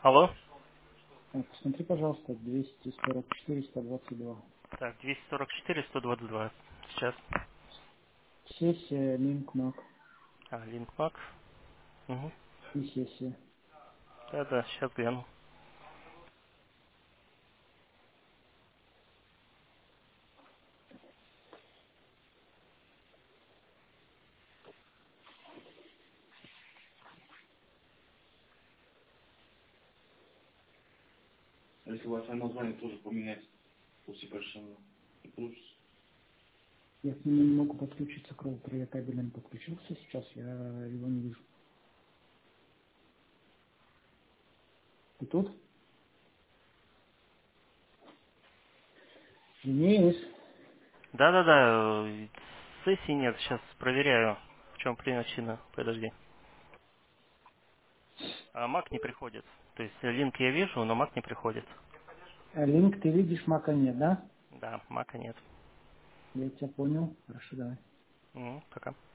Алло. Посмотри, пожалуйста, 244-122. Так, 244-122. Сейчас. Сессия, линк, мак Линкмак. Угу. и сессия. Да, сейчас гляну. А если Wi-Fi название тоже поменять после большого и получится? Я к нему не могу подключиться к роутеру. Я кабелем подключился сейчас, я его не вижу. Ты тут? Денис, Да. Сессии нет. Сейчас проверяю, в чем причина. Подожди. Мак не приходит. То есть линк я вижу, но мак не приходит. линк ты видишь, мака нет, да? Да, мака нет. Я тебя понял. Хорошо, давай. Пока.